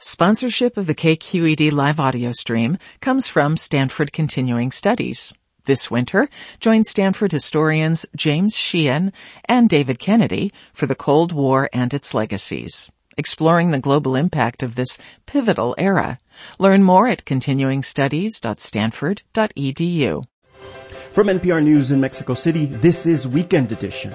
Sponsorship of the KQED live audio stream comes from Stanford Continuing Studies. This winter, join Stanford historians James Sheehan and David Kennedy for the Cold War and its legacies, exploring the global impact of this pivotal era. Learn more at continuingstudies.stanford.edu. From NPR News in Mexico City, this is Weekend Edition.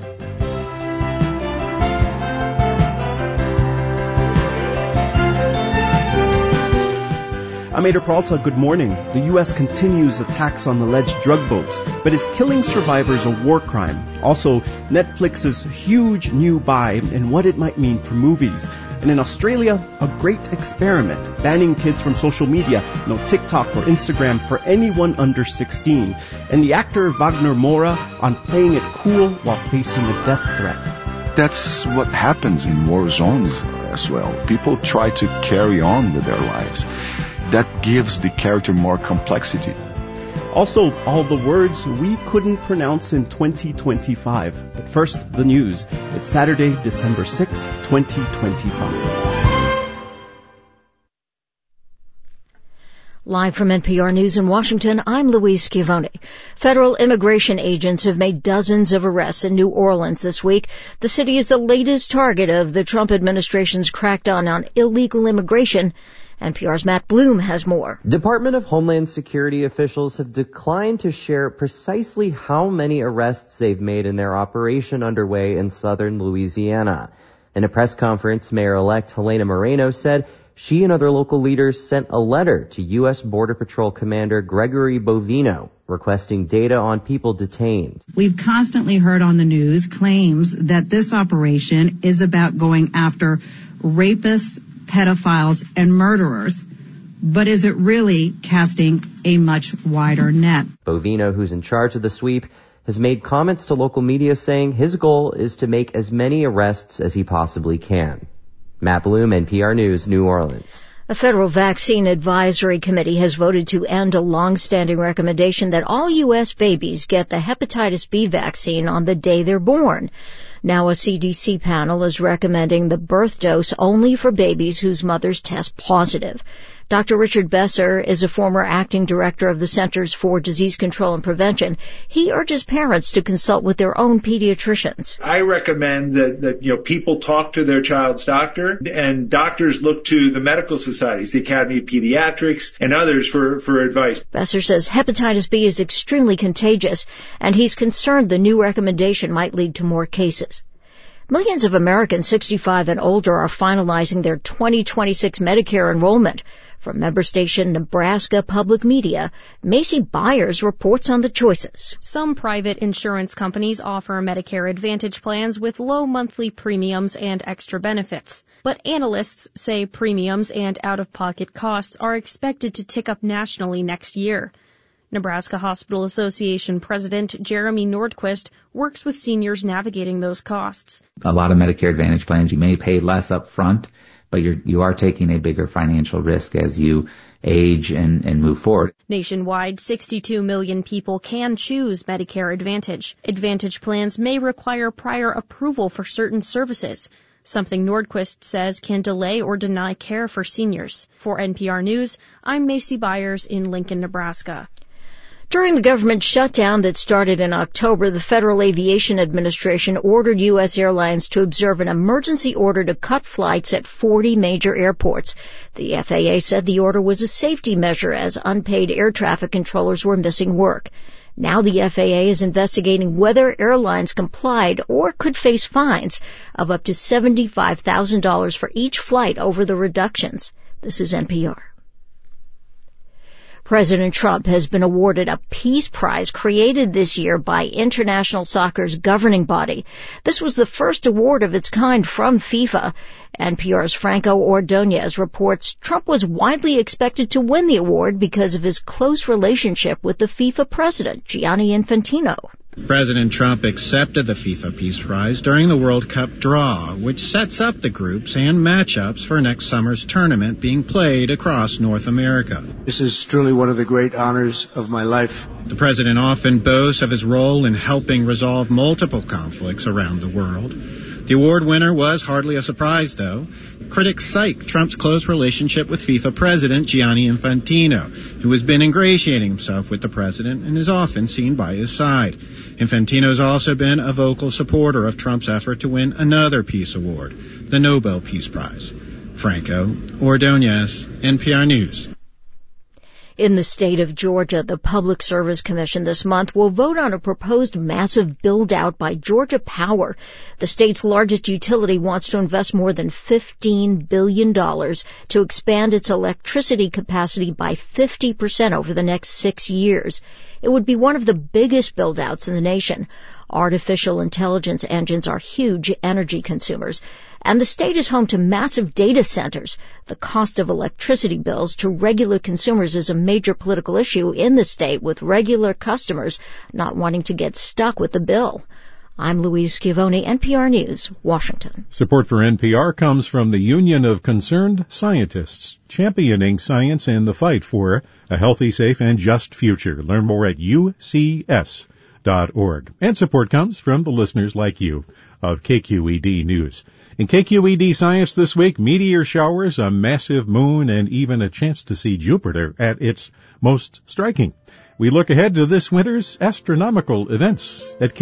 I'm Ada Peralta. Good morning. The U.S. continues attacks on alleged drug boats, but is killing survivors a war crime? Also, Netflix's huge new buy and what it might mean for movies. And in Australia, a great experiment, banning kids from social media, no TikTok or Instagram for anyone under 16. And the actor Wagner Moura on playing it cool while facing a death threat. That's what happens in war zones as well. People try to carry on with their lives. That gives the character more complexity. Also, all the words we couldn't pronounce in 2025. But first, the news. It's Saturday, December 6, 2025. Live from NPR News in Washington, I'm Louise Schiavone. Federal immigration agents have made dozens of arrests in New Orleans this week. The city is the latest target of the Trump administration's crackdown on illegal immigration. NPR's Matt Bloom has more. Department of Homeland Security officials have declined to share precisely how many arrests they've made in their operation underway in southern Louisiana. In a press conference, Mayor-elect Helena Moreno said she and other local leaders sent a letter to U.S. Border Patrol Commander Gregory Bovino requesting data on people detained. We've constantly heard on the news claims that this operation is about going after rapists, pedophiles, and murderers. But is it really casting a much wider net? Bovino, who's in charge of the sweep, has made comments to local media saying his goal is to make as many arrests as he possibly can. Matt Bloom, NPR News, New Orleans. A federal vaccine advisory committee has voted to end a long-standing recommendation that all U.S. babies get the hepatitis B vaccine on the day they're born. Now a CDC panel is recommending the birth dose only for babies whose mothers test positive. Dr. Richard Besser is a former acting director of the Centers for Disease Control and Prevention. He urges parents to consult with their own pediatricians. I recommend that people talk to their child's doctor, and doctors look to the medical societies, the Academy of Pediatrics, and others for advice. Besser says hepatitis B is extremely contagious, and he's concerned the new recommendation might lead to more cases. Millions of Americans 65 and older are finalizing their 2026 Medicare enrollment. From member station Nebraska Public Media, Macy Byers reports on the choices. Some private insurance companies offer Medicare Advantage plans with low monthly premiums and extra benefits. But analysts say premiums and out-of-pocket costs are expected to tick up nationally next year. Nebraska Hospital Association President Jeremy Nordquist works with seniors navigating those costs. A lot of Medicare Advantage plans, you may pay less up front, but you are taking a bigger financial risk as you age and move forward. Nationwide, 62 million people can choose Medicare Advantage. Advantage plans may require prior approval for certain services, something Nordquist says can delay or deny care for seniors. For NPR News, I'm Macy Byers in Lincoln, Nebraska. During the government shutdown that started in October, the Federal Aviation Administration ordered U.S. airlines to observe an emergency order to cut flights at 40 major airports. The FAA said the order was a safety measure as unpaid air traffic controllers were missing work. Now the FAA is investigating whether airlines complied or could face fines of up to $75,000 for each flight over the reductions. This is NPR. President Trump has been awarded a Peace Prize created this year by International Soccer's governing body. This was the first award of its kind from FIFA. NPR's Franco Ordonez reports Trump was widely expected to win the award because of his close relationship with the FIFA president, Gianni Infantino. President Trump accepted the FIFA Peace Prize during the World Cup draw, which sets up the groups and matchups for next summer's tournament being played across North America. This is truly one of the great honors of my life. The president often boasts of his role in helping resolve multiple conflicts around the world. The award winner was hardly a surprise, though. Critics cite Trump's close relationship with FIFA president Gianni Infantino, who has been ingratiating himself with the president and is often seen by his side. Infantino has also been a vocal supporter of Trump's effort to win another peace award, the Nobel Peace Prize. Franco Ordonez, NPR News. In the state of Georgia, the Public Service Commission this month will vote on a proposed massive build-out by Georgia Power. The state's largest utility wants to invest more than $15 billion to expand its electricity capacity by 50% over the next 6 years. It would be one of the biggest build-outs in the nation. Artificial intelligence engines are huge energy consumers, and the state is home to massive data centers. The cost of electricity bills to regular consumers is a major political issue in the state, with regular customers not wanting to get stuck with the bill. I'm Louise Schiavone, NPR News, Washington. Support for NPR comes from the Union of Concerned Scientists, championing science in the fight for a healthy, safe, and just future. Learn more at ucs.org. And support comes from the listeners like you of KQED News. In KQED Science this week, meteor showers, a massive moon, and even a chance to see Jupiter at its most striking. We look ahead to this winter's astronomical events at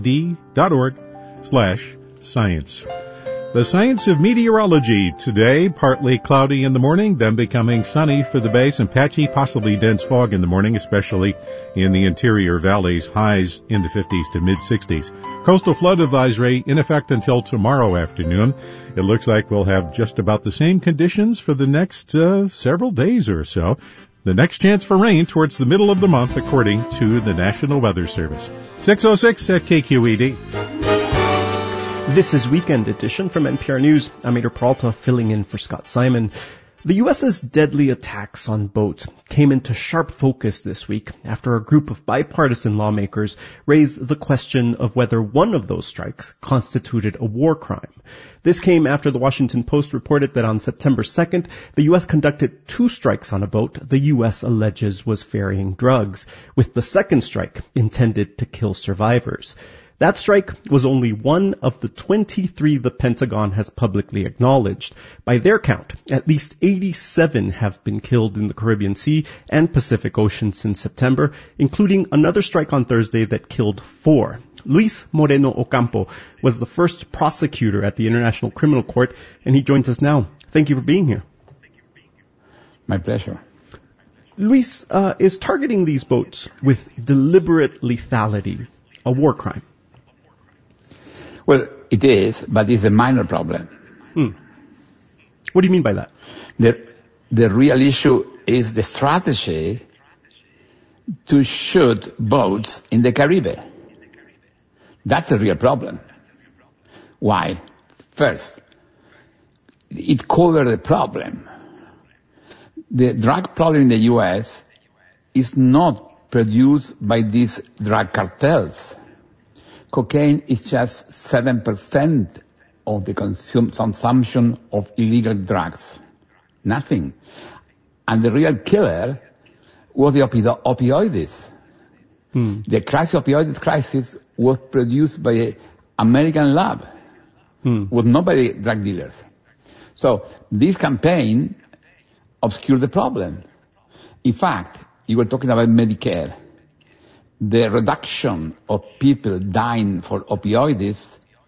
kqed.org/science. The science of meteorology today, partly cloudy in the morning, then becoming sunny for the base and patchy, possibly dense fog in the morning, especially in the interior valleys, highs in the 50s to mid-60s. Coastal flood advisory in effect until tomorrow afternoon. It looks like we'll have just about the same conditions for the next several days or so. The next chance for rain towards the middle of the month, according to the National Weather Service. 6:06 at KQED. This is Weekend Edition from NPR News. I'm Ader Peralta, filling in for Scott Simon. The U.S.'s deadly attacks on boats came into sharp focus this week after a group of bipartisan lawmakers raised the question of whether one of those strikes constituted a war crime. This came after the Washington Post reported that on September 2nd, the U.S. conducted 2 strikes on a boat the U.S. alleges was ferrying drugs, with the second strike intended to kill survivors. That strike was only one of the 23 the Pentagon has publicly acknowledged. By their count, at least 87 have been killed in the Caribbean Sea and Pacific Ocean since September, including another strike on Thursday that killed 4. Luis Moreno Ocampo was the first prosecutor at the International Criminal Court, and he joins us now. Thank you for being here. My pleasure. Luis, is targeting these boats with deliberate lethality a war crime? Well, it is, but it's a minor problem. What do you mean by that? The real issue is the strategy to shoot boats in the Caribbean. That's the real problem. Why? First, it covers the problem. The drug problem in the U.S. is not produced by these drug cartels. Cocaine is just 7% of the consumption of illegal drugs. Nothing. And the real killer was the opioids. The opioid crisis was produced by an American lab, was not by the drug dealers. So this campaign obscured the problem. In fact, you were talking about Medicare. The reduction of people dying for opioids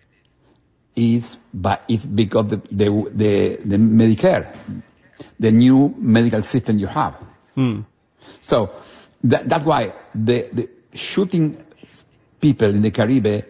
is because of the Medicare, the new medical system you have. So that's why the shooting people in the Caribbean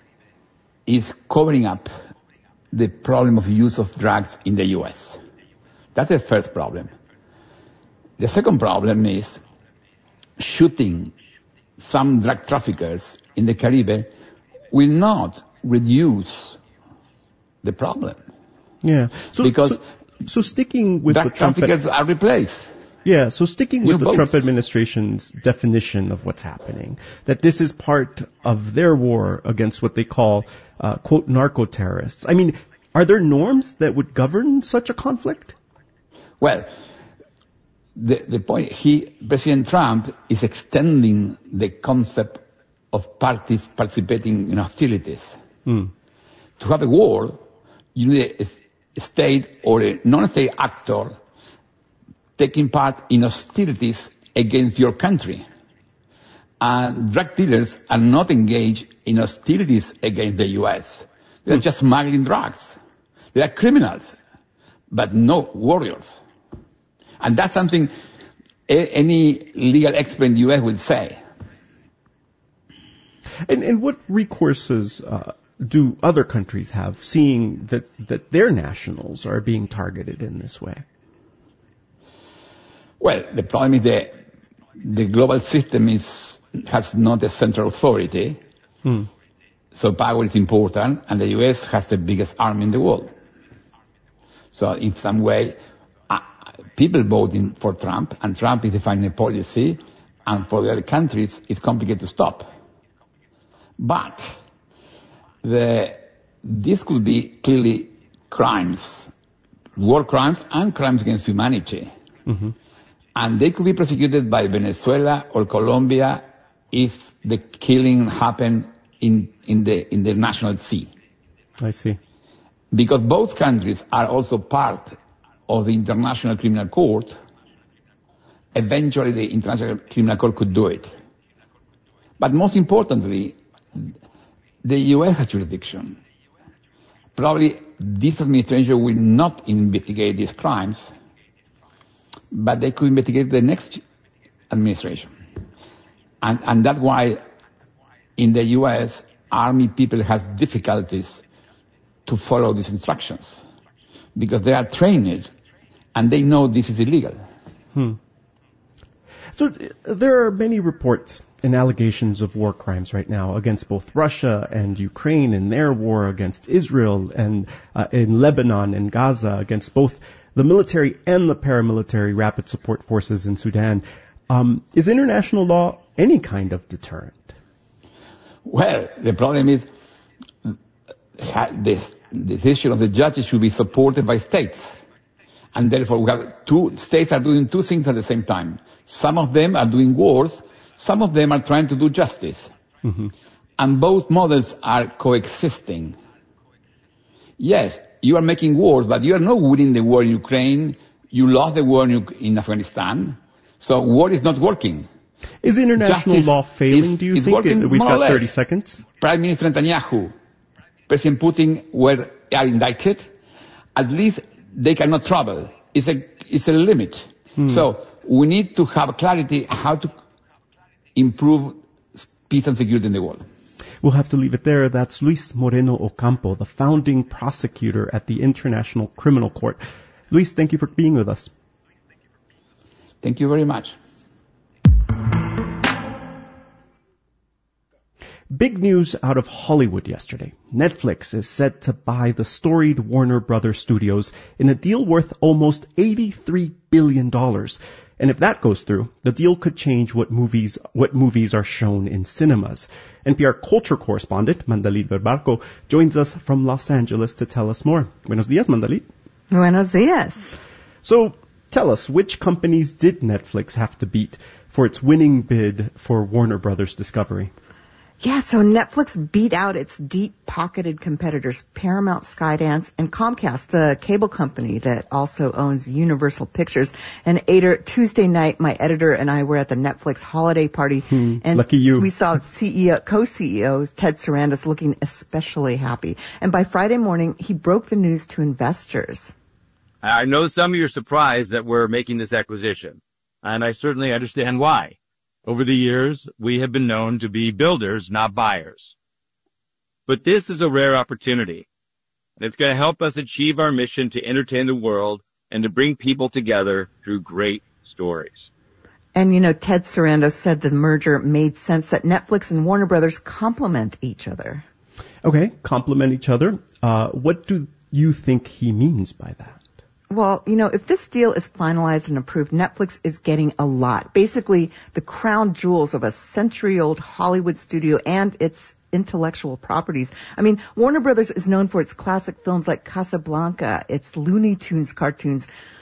is covering up the problem of use of drugs in the U.S. That's the first problem. The second problem is shooting some drug traffickers in the Caribbean will not reduce the problem. Yeah. So sticking with drug the Trump traffickers are replaced. Yeah, so sticking with the Trump administration's definition of what's happening, that this is part of their war against what they call, quote, narco-terrorists. I mean, are there norms that would govern such a conflict? Well, the point, President Trump is extending the concept of parties participating in hostilities To have a war, you need a state or a non-state actor taking part in hostilities against your country. And drug dealers are not engaged in hostilities against the U.S. They're just smuggling drugs. They are criminals, but no warriors. And that's something any legal expert in the U.S. would say. And what recourses do other countries have, seeing that their nationals are being targeted in this way? Well, the problem is the global system has not a central authority, so power is important, and the U.S. has the biggest army in the world. So in some way, people voting for Trump, and Trump is defining a policy, and for the other countries, it's complicated to stop. But this could be clearly crimes, war crimes and crimes against humanity. Mm-hmm. And they could be prosecuted by Venezuela or Colombia if the killing happened in the national sea. I see. Because both countries are also part of the International Criminal Court, eventually the International Criminal Court could do it. But most importantly, the U.S. has jurisdiction. Probably this administration will not investigate these crimes, but they could investigate the next administration. And that's why in the U.S., Army people have difficulties to follow these instructions, because they are trained and they know this is illegal. So there are many reports and allegations of war crimes right now against both Russia and Ukraine in their war against Israel, and in Lebanon and Gaza against both the military and the paramilitary rapid support forces in Sudan. Is international law any kind of deterrent? Well, the problem is the decision of the judges should be supported by states. And therefore we have states are doing two things at the same time. Some of them are doing wars, some of them are trying to do justice. Mm-hmm. And both models are coexisting. Yes, you are making wars, but you are not winning the war in Ukraine. You lost the war in Afghanistan. So war is not working. Is international law failing, do you think? We've got 30 seconds. Prime Minister Netanyahu, President Putin are indicted. At least they cannot travel. It's a limit. So we need to have clarity how to improve peace and security in the world. We'll have to leave it there. That's Luis Moreno Ocampo, the founding prosecutor at the International Criminal Court. Luis, thank you for being with us. Thank you very much. Big news out of Hollywood yesterday. Netflix is set to buy the storied Warner Brothers studios in a deal worth almost $83 billion. And if that goes through, the deal could change what movies are shown in cinemas. NPR culture correspondent Mandalit Verbarco joins us from Los Angeles to tell us more. Buenos días, Mandalit. Buenos días. So tell us, which companies did Netflix have to beat for its winning bid for Warner Brothers Discovery? Yeah, so Netflix beat out its deep-pocketed competitors, Paramount, Skydance, and Comcast, the cable company that also owns Universal Pictures. And Ader, Tuesday night, my editor and I were at the Netflix holiday party. And lucky you. We saw co-CEOs Ted Sarandos looking especially happy. And by Friday morning, he broke the news to investors. I know some of you are surprised that we're making this acquisition, and I certainly understand why. Over the years, we have been known to be builders, not buyers. But this is a rare opportunity, and it's going to help us achieve our mission to entertain the world and to bring people together through great stories. And, Ted Sarandos said the merger made sense, that Netflix and Warner Brothers complement each other. Okay, complement each other. What do you think he means by that? Well, if this deal is finalized and approved, Netflix is getting a lot. Basically, the crown jewels of a century-old Hollywood studio and its intellectual properties. I mean, Warner Brothers is known for its classic films like Casablanca, its Looney Tunes cartoons,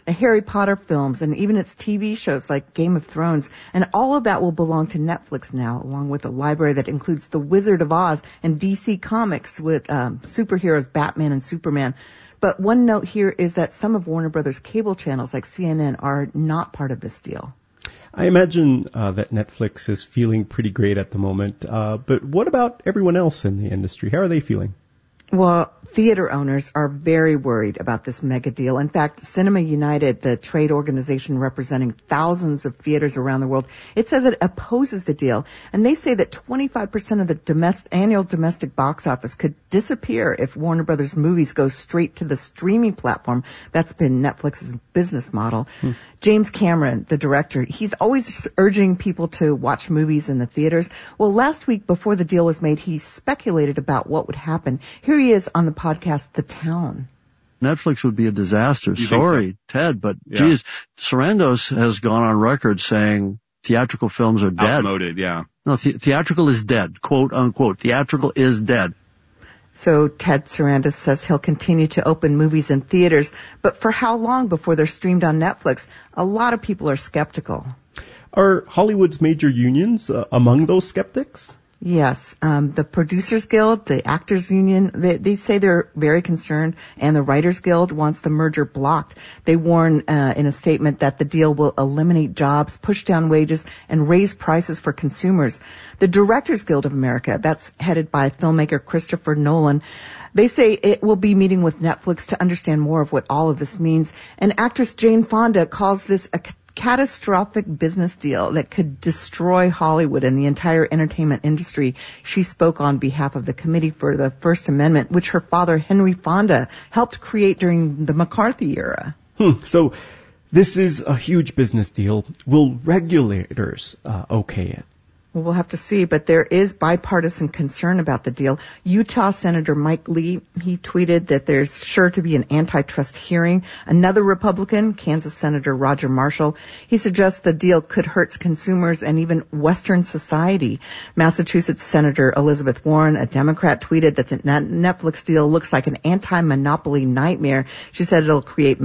the Harry Potter films, and even its TV shows like Game of Thrones. And all of that will belong to Netflix now, along with a library that includes The Wizard of Oz and DC Comics with superheroes Batman and Superman. But one note here is that some of Warner Brothers' cable channels like CNN are not part of this deal. I imagine that Netflix is feeling pretty great at the moment. But what about everyone else in the industry? How are they feeling? Well, theater owners are very worried about this mega deal. In fact, Cinema United, the trade organization representing thousands of theaters around the world, it says it opposes the deal. And they say that 25% of the annual domestic box office could disappear if Warner Brothers movies go straight to the streaming platform. That's been Netflix's business model. James Cameron, the director, he's always urging people to watch movies in the theaters. Well, last week before the deal was made, he speculated about what would happen. Here he is on the podcast, The Town. Netflix would be a disaster. Sorry, so? Ted, but geez, Sarandos has gone on record saying theatrical films are dead. Outmoded, yeah. No, theatrical is dead, quote unquote. Theatrical is dead. So Ted Sarandos says he'll continue to open movies in theaters, but for how long before they're streamed on Netflix? A lot of people are skeptical. Are Hollywood's major unions among those skeptics? Yes. The Producers Guild, the Actors Union, they say they're very concerned, and the Writers Guild wants the merger blocked. They warn in a statement that the deal will eliminate jobs, push down wages, and raise prices for consumers. The Directors Guild of America, that's headed by filmmaker Christopher Nolan, they say it will be meeting with Netflix to understand more of what all of this means. And actress Jane Fonda calls this a catastrophic business deal that could destroy Hollywood and the entire entertainment industry. She spoke on behalf of the Committee for the First Amendment, which her father, Henry Fonda, helped create during the McCarthy era. So this is a huge business deal. Will regulators okay it? Well, we'll have to see, but there is bipartisan concern about the deal. Utah Senator Mike Lee, he tweeted that there's sure to be an antitrust hearing. Another Republican, Kansas Senator Roger Marshall, he suggests the deal could hurt consumers and even Western society. Massachusetts Senator Elizabeth Warren, a Democrat, tweeted that the Netflix deal looks like an anti-monopoly nightmare. She said it'll create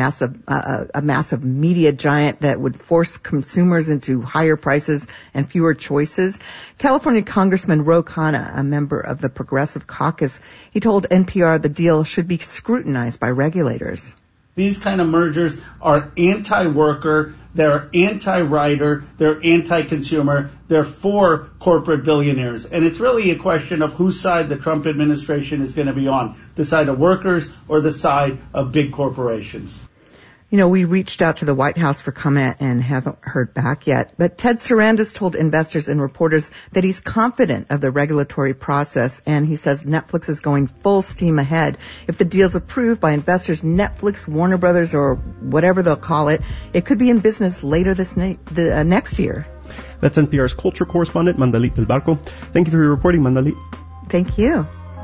a massive media giant that would force consumers into higher prices and fewer choices. California Congressman Ro Khanna, a member of the Progressive Caucus, he told NPR the deal should be scrutinized by regulators. These kind of mergers are anti-worker, they're anti-writer, they're anti-consumer, they're for corporate billionaires. And it's really a question of whose side the Trump administration is going to be on, the side of workers or the side of big corporations. You know, we reached out to the White House for comment and haven't heard back yet. But Ted Sarandos told investors and reporters that he's confident of the regulatory process, and he says Netflix is going full steam ahead. If the deal's approved by investors, Netflix, Warner Brothers, or whatever they'll call it, it could be in business later next year. That's NPR's culture correspondent, Mandalit Del Barco. Thank you for your reporting, Mandalit. Thank you.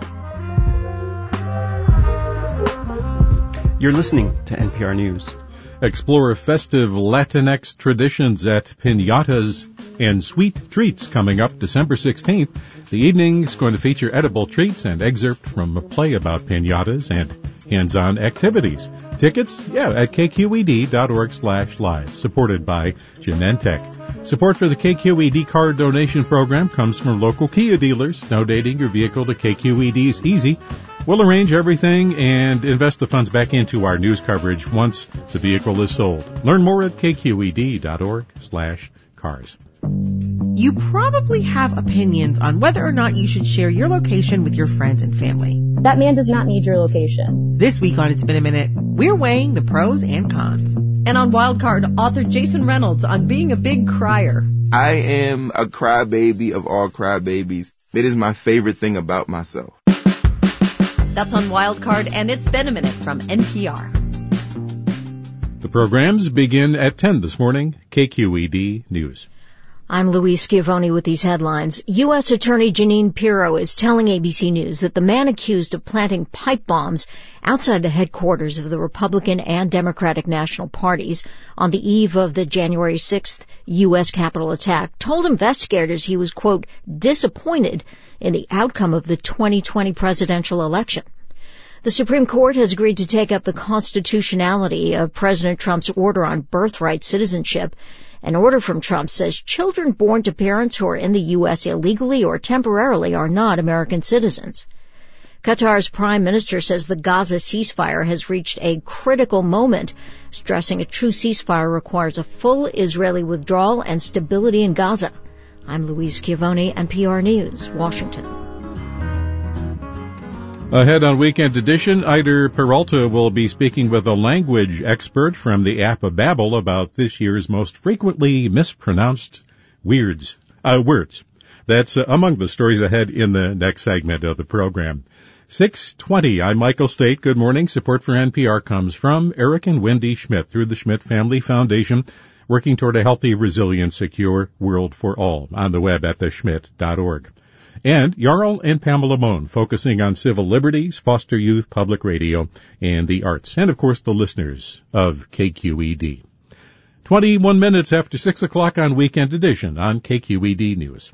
You're listening to NPR News. Explore festive Latinx traditions at piñatas and sweet treats coming up December 16th. The evening is going to feature edible treats and excerpt from a play about piñatas and hands-on activities. Tickets? At kqed.org/live, supported by Genentech. Support for the KQED card donation program comes from local Kia dealers. Donating your vehicle to KQED is easy. We'll arrange everything and invest the funds back into our news coverage once the vehicle is sold. Learn more at kqed.org/cars. You probably have opinions on whether or not you should share your location with your friends and family. That man does not need your location. This week on It's Been a Minute, we're weighing the pros and cons. And on Wildcard, author Jason Reynolds on being a big crier. I am a crybaby of all crybabies. It is my favorite thing about myself. That's on Wildcard, and It's Been a Minute from NPR. The programs begin at 10 this morning. KQED News. I'm Louise Schiavone with these headlines. U.S. Attorney Jeanine Pirro is telling ABC News that the man accused of planting pipe bombs outside the headquarters of the Republican and Democratic National Parties on the eve of the January 6th U.S. Capitol attack told investigators he was, quote, disappointed in the outcome of the 2020 presidential election. The Supreme Court has agreed to take up the constitutionality of President Trump's order on birthright citizenship. An order from Trump says children born to parents who are in the U.S. illegally or temporarily are not American citizens. Qatar's prime minister says the Gaza ceasefire has reached a critical moment, stressing a true ceasefire requires a full Israeli withdrawal and stability in Gaza. I'm Louise Schiavone, NPR News, Washington. Ahead on Weekend Edition, Eider Peralta will be speaking with a language expert from the app of Babbel about this year's most frequently mispronounced words. That's among the stories ahead in the next segment of the program. 6:20. I'm Michael State. Good morning. Support for NPR comes from Eric and Wendy Schmidt through the Schmidt Family Foundation, working toward a healthy, resilient, secure world for all on the web at theschmidt.org. And Jarl and Pamela Mohn, focusing on civil liberties, foster youth, public radio, and the arts. And, of course, the listeners of KQED. 21 minutes after 6 o'clock on Weekend Edition on KQED News.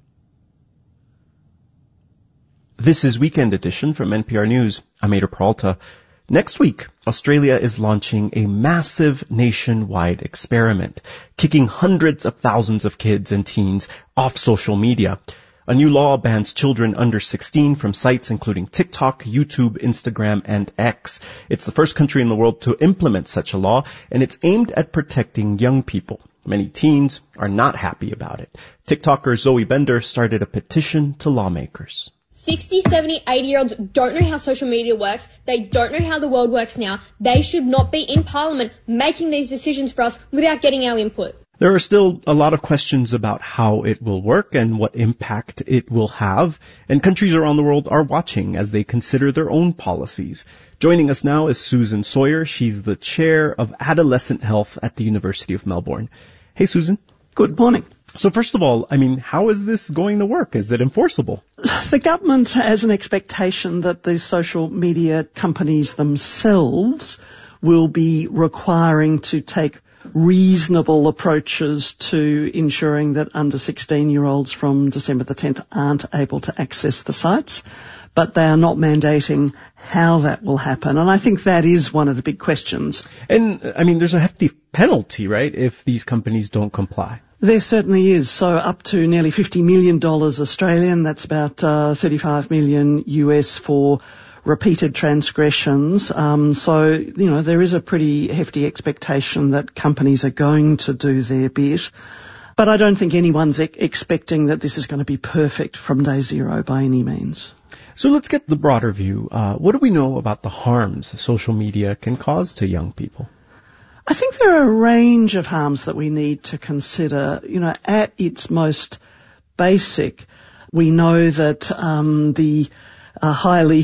This is Weekend Edition from NPR News. I'm Eider Peralta. Next week, Australia is launching a massive nationwide experiment, kicking hundreds of thousands of kids and teens off social media. A new law bans children under 16 from sites including TikTok, YouTube, Instagram, and X. It's the first country in the world to implement such a law, and it's aimed at protecting young people. Many teens are not happy about it. TikToker Zoe Bender started a petition to lawmakers. 60, 70, 80-year-olds don't know how social media works. They don't know how the world works now. They should not be in Parliament making these decisions for us without getting our input. There are still a lot of questions about how it will work and what impact it will have, and countries around the world are watching as they consider their own policies. Joining us now is Susan Sawyer. She's the chair of adolescent health at the University of Melbourne. Hey, Susan. Good morning. So first of all, how is this going to work? Is it enforceable? The government has an expectation that the social media companies themselves will be requiring to take reasonable approaches to ensuring that under 16-year-olds from December the 10th aren't able to access the sites, but they are not mandating how that will happen. And I think that is one of the big questions. And, there's a hefty penalty, right, if these companies don't comply? There certainly is. So up to nearly $50 million Australian, that's about $35 million US for repeated transgressions. There is a pretty hefty expectation that companies are going to do their bit. But I don't think anyone's expecting that this is going to be perfect from day zero by any means. So let's get the broader view. What do we know about the harms social media can cause to young people? I think there are a range of harms that we need to consider. At its most basic, we know that the highly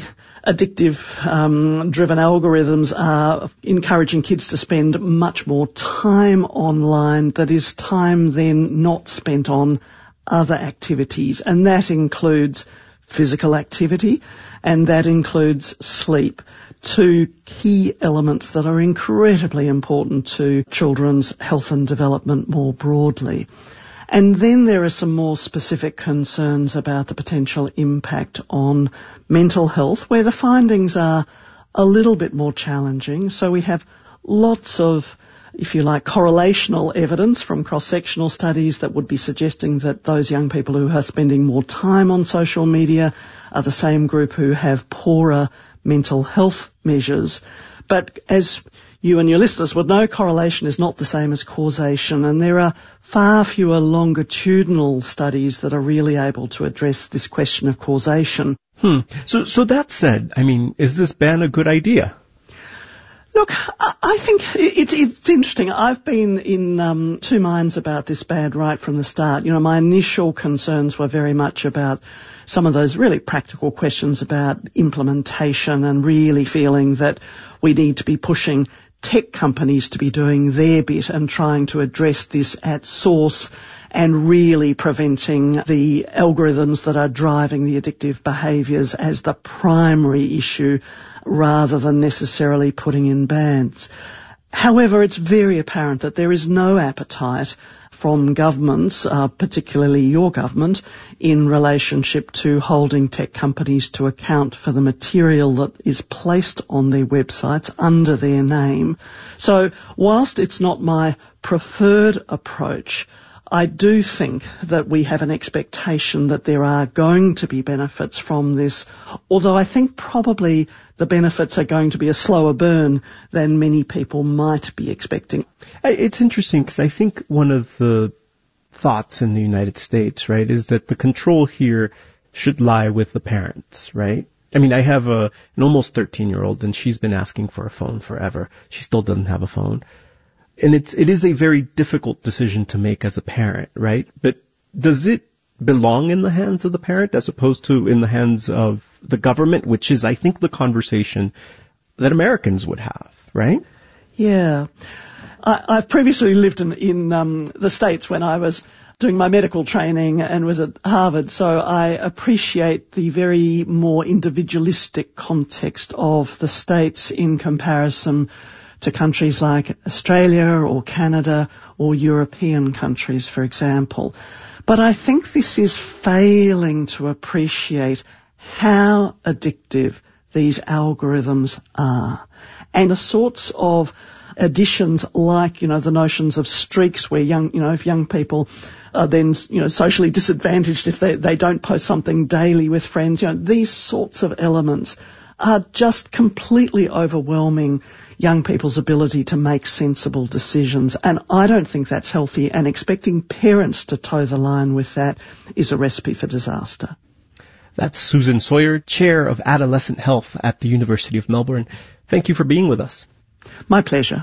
addictive driven algorithms are encouraging kids to spend much more time online, that is time then not spent on other activities, and that includes physical activity and that includes sleep, two key elements that are incredibly important to children's health and development more broadly. And then there are some more specific concerns about the potential impact on mental health, where the findings are a little bit more challenging. So we have lots of, if you like, correlational evidence from cross-sectional studies that would be suggesting that those young people who are spending more time on social media are the same group who have poorer mental health measures. But as you and your listeners would know, correlation is not the same as causation, and there are far fewer longitudinal studies that are really able to address this question of causation. So that said, is this ban a good idea? Look, I think it's interesting. I've been in two minds about this ban right from the start. My initial concerns were very much about some of those really practical questions about implementation and really feeling that we need to be pushing tech companies to be doing their bit and trying to address this at source and really preventing the algorithms that are driving the addictive behaviours as the primary issue rather than necessarily putting in bans. However, it's very apparent that there is no appetite from governments, particularly your government, in relationship to holding tech companies to account for the material that is placed on their websites under their name. So whilst it's not my preferred approach, I do think that we have an expectation that there are going to be benefits from this, although I think probably the benefits are going to be a slower burn than many people might be expecting. It's interesting because I think one of the thoughts in the United States, right, is that the control here should lie with the parents, right? I mean, I have an almost 13-year-old and she's been asking for a phone forever. She still doesn't have a phone. And it is a very difficult decision to make as a parent, right? But does it belong in the hands of the parent as opposed to in the hands of the government, which is, I think, the conversation that Americans would have, right? Yeah. I've previously lived in the States when I was doing my medical training and was at Harvard, so I appreciate the very more individualistic context of the States in comparison to countries like Australia or Canada or European countries, for example. But I think this is failing to appreciate how addictive these algorithms are. And the sorts of additions like, the notions of streaks where if young people are then, socially disadvantaged if they don't post something daily with friends, these sorts of elements are just completely overwhelming young people's ability to make sensible decisions. And I don't think that's healthy, and expecting parents to toe the line with that is a recipe for disaster. That's Susan Sawyer, Chair of Adolescent Health at the University of Melbourne. Thank you for being with us. My pleasure.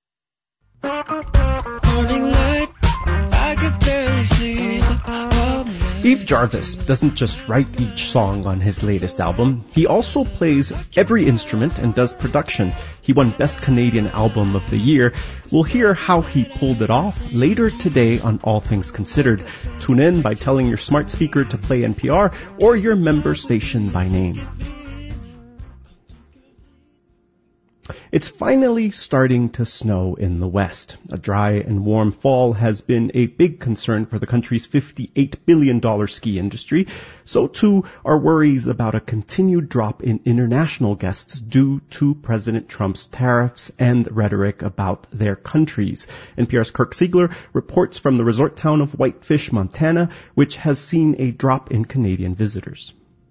Eve Jarvis doesn't just write each song on his latest album. He also plays every instrument and does production. He won Best Canadian Album of the Year. We'll hear how he pulled it off later today on All Things Considered. Tune in by telling your smart speaker to play NPR or your member station by name. It's finally starting to snow in the West. A dry and warm fall has been a big concern for the country's $58 billion ski industry. So too are worries about a continued drop in international guests due to President Trump's tariffs and rhetoric about their countries. NPR's Kirk Siegler reports from the resort town of Whitefish, Montana, which has seen a drop in Canadian visitors.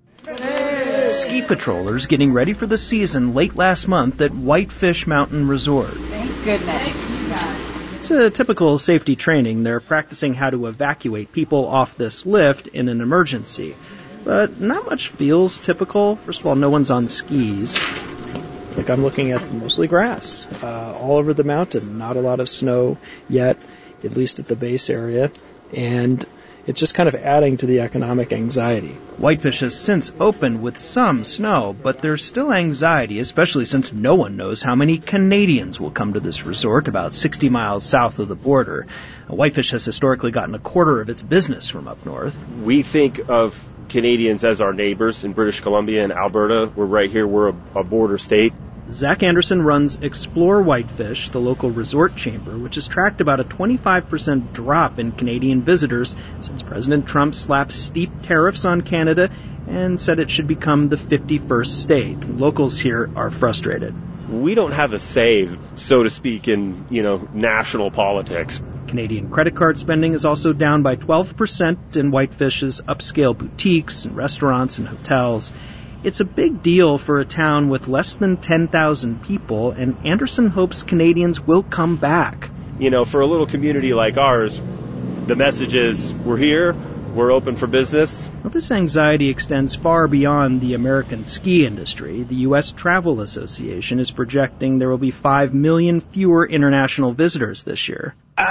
Ski patrollers getting ready for the season late last month at Whitefish Mountain Resort. Thank goodness. It's a typical safety training. They're practicing how to evacuate people off this lift in an emergency. But not much feels typical. First of all, no one's on skis. Like I'm looking at mostly grass all over the mountain. Not a lot of snow yet, at least at the base area. And it's just kind of adding to the economic anxiety. Whitefish has since opened with some snow, but there's still anxiety, especially since no one knows how many Canadians will come to this resort about 60 miles south of the border. Whitefish has historically gotten a quarter of its business from up north. We think of Canadians as our neighbors in British Columbia and Alberta. We're right here. We're a border state. Zach Anderson runs Explore Whitefish, the local resort chamber, which has tracked about a 25% drop in Canadian visitors since President Trump slapped steep tariffs on Canada and said it should become the 51st state. Locals here are frustrated. We don't have a say, so to speak, in, national politics. Canadian credit card spending is also down by 12% in Whitefish's upscale boutiques and restaurants and hotels. It's a big deal for a town with less than 10,000 people, and Anderson hopes Canadians will come back. For a little community like ours, the message is, we're here, we're open for business. Well, this anxiety extends far beyond the American ski industry. The U.S. Travel Association is projecting there will be 5 million fewer international visitors this year.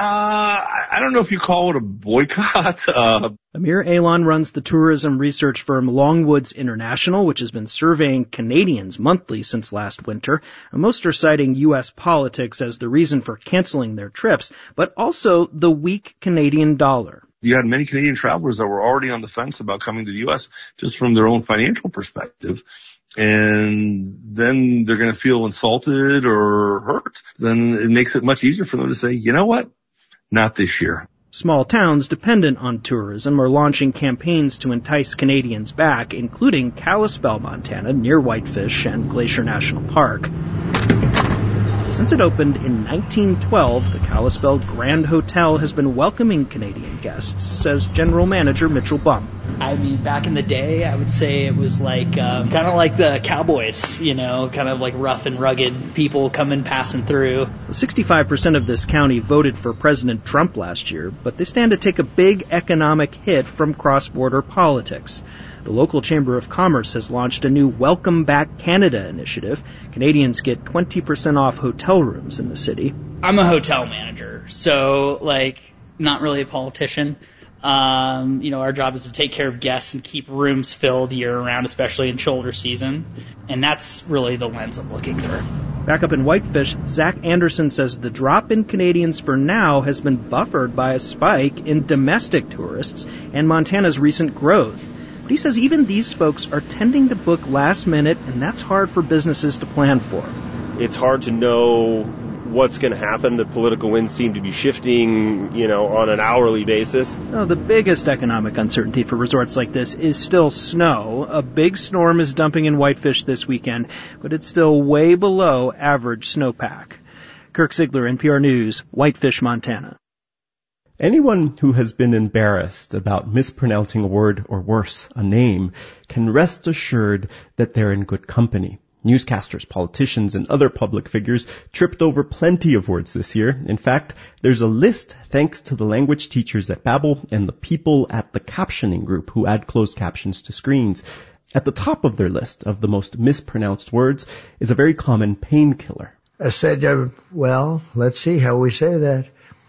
I don't know if you call it a boycott. Amir Alon runs the tourism research firm Longwoods International, which has been surveying Canadians monthly since last winter. Most are citing U.S. politics as the reason for canceling their trips, but also the weak Canadian dollar. You had many Canadian travelers that were already on the fence about coming to the U.S. just from their own financial perspective. and then they're going to feel insulted or hurt, then it makes it much easier for them to say, you know what? Not this year. Small towns dependent on tourism are launching campaigns to entice Canadians back, including Kalispell, Montana, near Whitefish and Glacier National Park. Since it opened in 1912, the Kalispell Grand Hotel has been welcoming Canadian guests, says General Manager Mitchell Bum. I mean, back in the day, I would say it was like kind of like the cowboys, you know, kind of like rough and rugged people passing through. 65% of this county voted for President Trump last year, but they stand to take a big economic hit from cross-border politics. The local Chamber of Commerce has launched a new Welcome Back Canada initiative. Canadians get 20% off hotel rooms in the city. I'm a hotel manager, so, not really a politician. Our job is to take care of guests and keep rooms filled year-round, especially in shoulder season. And that's really the lens I'm looking through. Back up in Whitefish, Zach Anderson says the drop in Canadians for now has been buffered by a spike in domestic tourists and Montana's recent growth. But he says even these folks are tending to book last minute, and that's hard for businesses to plan for. It's hard to know what's going to happen. The political winds seem to be shifting, on an hourly basis. No, the biggest economic uncertainty for resorts like this is still snow. A big storm is dumping in Whitefish this weekend, but it's still way below average snowpack. Kirk Ziegler, NPR News, Whitefish, Montana. Anyone who has been embarrassed about mispronouncing a word or worse, a name, can rest assured that they're in good company. Newscasters, politicians, and other public figures tripped over plenty of words this year. In fact, there's a list thanks to the language teachers at Babbel and the people at the captioning group who add closed captions to screens. At the top of their list of the most mispronounced words is a very common painkiller. Let's see how we say that.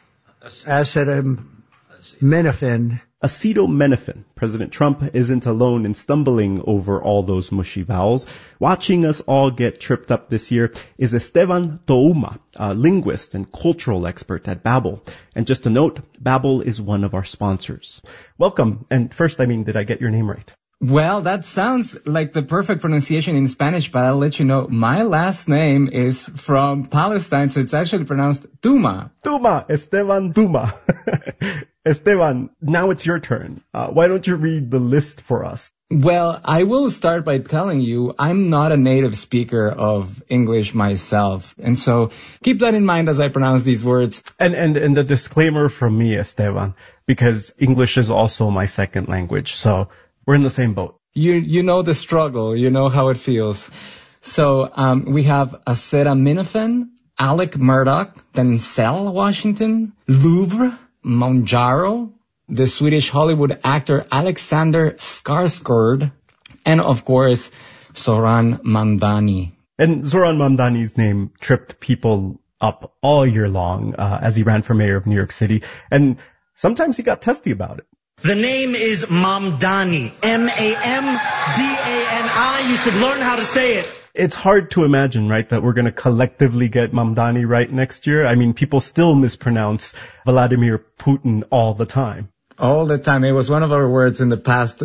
Acetaminophen. Acetaminophen. President Trump isn't alone in stumbling over all those mushy vowels. Watching us all get tripped up this year is Esteban Touma, a linguist and cultural expert at Babbel. And just a note, Babbel is one of our sponsors. Welcome. And first, did I get your name right? Well, that sounds like the perfect pronunciation in Spanish, but I'll let you know, my last name is from Palestine, so it's actually pronounced Touma. Touma, Esteban Touma. Esteban, now it's your turn. Why don't you read the list for us? Well, I will start by telling you I'm not a native speaker of English myself, and so keep that in mind as I pronounce these words. And the disclaimer from me, Esteban, because English is also my second language, so we're in the same boat. You know the struggle. You know how it feels. So we have acetaminophen, Alec Murdoch, Denzel Washington, Louvre, Monjaro, the Swedish Hollywood actor Alexander Skarsgård, and of course, Zoran Mamdani. And Zoran Mamdani's name tripped people up all year long as he ran for mayor of New York City. And sometimes he got testy about it. The name is Mamdani. M-A-M-D-A-N-I. You should learn how to say it. It's hard to imagine, right, that we're going to collectively get Mamdani right next year. People still mispronounce Vladimir Putin all the time. All the time. It was one of our words in the past.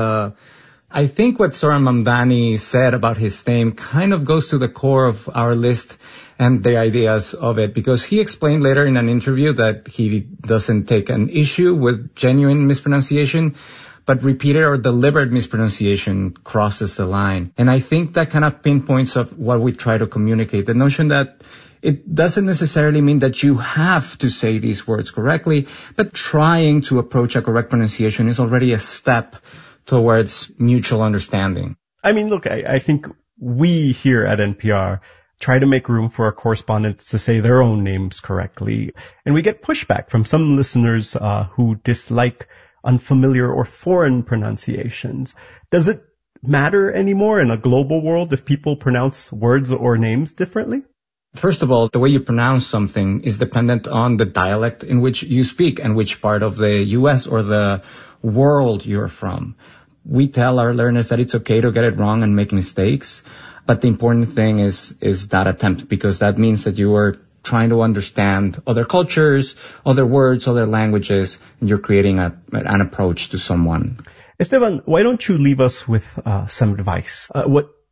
I think what Zoran Mamdani said about his name kind of goes to the core of our list and the ideas of it, because he explained later in an interview that he doesn't take an issue with genuine mispronunciation, but repeated or deliberate mispronunciation crosses the line. And I think that kind of pinpoints of what we try to communicate, the notion that it doesn't necessarily mean that you have to say these words correctly, but trying to approach a correct pronunciation is already a step towards mutual understanding. Look, I think we here at NPR try to make room for our correspondents to say their own names correctly. And we get pushback from some listeners who dislike unfamiliar or foreign pronunciations. Does it matter anymore in a global world if people pronounce words or names differently? First of all, the way you pronounce something is dependent on the dialect in which you speak and which part of the U.S. or the world you're from. We tell our learners that it's okay to get it wrong and make mistakes, but the important thing is that attempt, because that means that you are trying to understand other cultures, other words, other languages, and you're creating an approach to someone. Esteban, why don't you leave us with some advice? What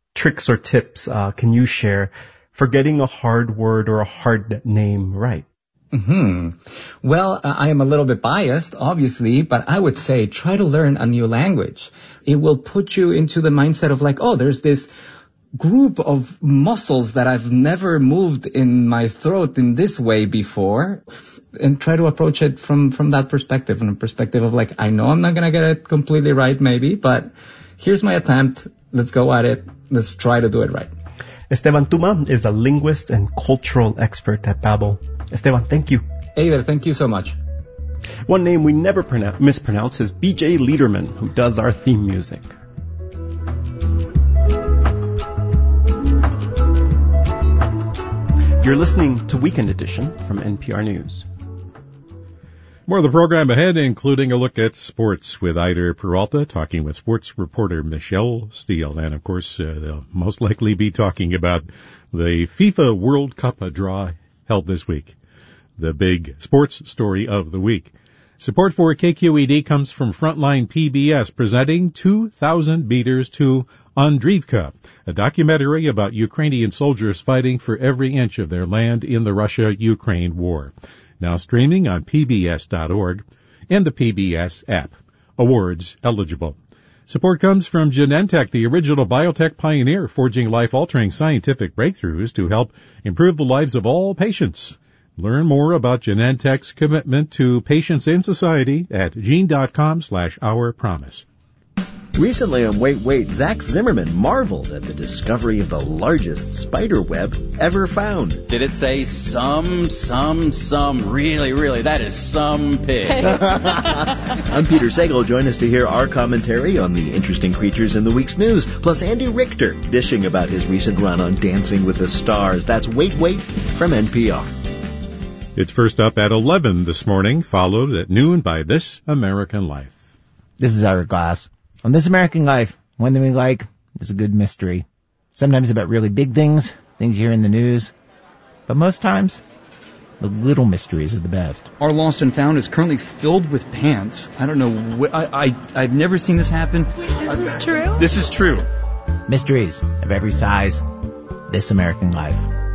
tricks or tips can you share for getting a hard word or a hard name right? Well, I am a little bit biased, obviously, but I would say try to learn a new language. It will put you into the mindset of like, oh, there's this group of muscles that I've never moved in my throat in this way before, and try to approach it from that perspective, from a perspective of like, I know I'm not going to get it completely right maybe, but here's my attempt. Let's go at it. Let's try to do it right. Esteban Tuma is a linguist and cultural expert at Babbel. Esteban, thank you. Eider, thank you so much. One name we never mispronounce is BJ Liederman, who does our theme music. You're listening to Weekend Edition from NPR News. More of the program ahead, including a look at sports with Eider Peralta, talking with sports reporter Michelle Steele. And, of course, they'll most likely be talking about the FIFA World Cup draw held this week, the big sports story of the week. Support for KQED comes from Frontline PBS, presenting 2,000 Meters to Andriivka, a documentary about Ukrainian soldiers fighting for every inch of their land in the Russia-Ukraine war. Now streaming on pbs.org and the PBS app. Awards eligible. Support comes from Genentech, the original biotech pioneer, forging life-altering scientific breakthroughs to help improve the lives of all patients. Learn more about Genentech's commitment to patients in society at gene.com/ourpromise. Recently on Wait, Zach Zimmerman marveled at the discovery of the largest spider web ever found. Did it say some, really, that is some pig. I'm Peter Sagal. Join us to hear our commentary on the interesting creatures in the week's news. Plus Andy Richter dishing about his recent run on Dancing with the Stars. That's Wait from NPR. It's first up at 11 this morning, followed at noon by This American Life. This is Ira Glass. On This American Life, one thing we like is a good mystery. Sometimes about really big things you hear in the news. But most times, the little mysteries are the best. Our Lost and Found is currently filled with pants. I don't know, I've never seen this happen. This is true? This is true. Mysteries of every size. This American Life.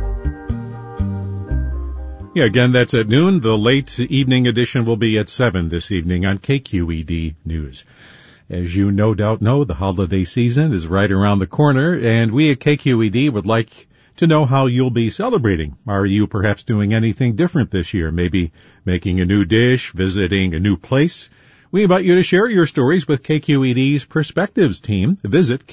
Yeah, again, that's at noon. The late evening edition will be at 7 this evening on KQED News. As you no doubt know, the holiday season is right around the corner, and we at KQED would like to know how you'll be celebrating. Are you perhaps doing anything different this year? Maybe making a new dish, visiting a new place? We invite you to share your stories with KQED's Perspectives team. Visit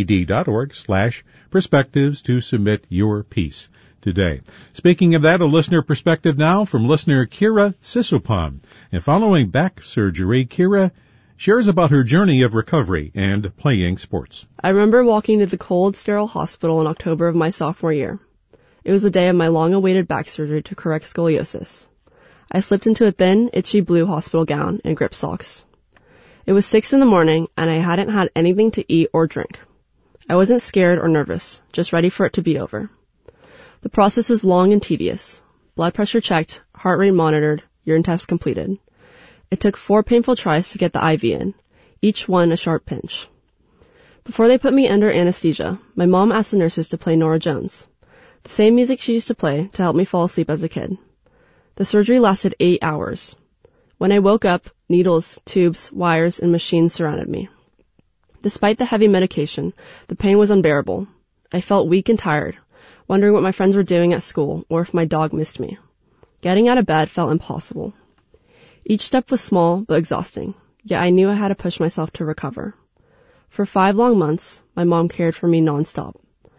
kqed.org/perspectives to submit your piece today. Speaking of that, a listener perspective now from listener Kira Sisupam. And following back surgery, Kira shares about her journey of recovery and playing sports. I remember walking to the cold, sterile hospital in October of my sophomore year. It was the day of my long-awaited back surgery to correct scoliosis. I slipped into a thin, itchy blue hospital gown and grip socks. It was 6 a.m, and I hadn't had anything to eat or drink. I wasn't scared or nervous, just ready for it to be over. The process was long and tedious. Blood pressure checked, heart rate monitored, urine test completed. It took 4 painful tries to get the IV in, each one a sharp pinch. Before they put me under anesthesia, my mom asked the nurses to play Norah Jones, the same music she used to play to help me fall asleep as a kid. The surgery lasted 8 hours. When I woke up, needles, tubes, wires, and machines surrounded me. Despite the heavy medication, the pain was unbearable. I felt weak and tired, wondering what my friends were doing at school or if my dog missed me. Getting out of bed felt impossible. Each step was small but exhausting, yet I knew I had to push myself to recover. For 5 long months, my mom cared for me nonstop.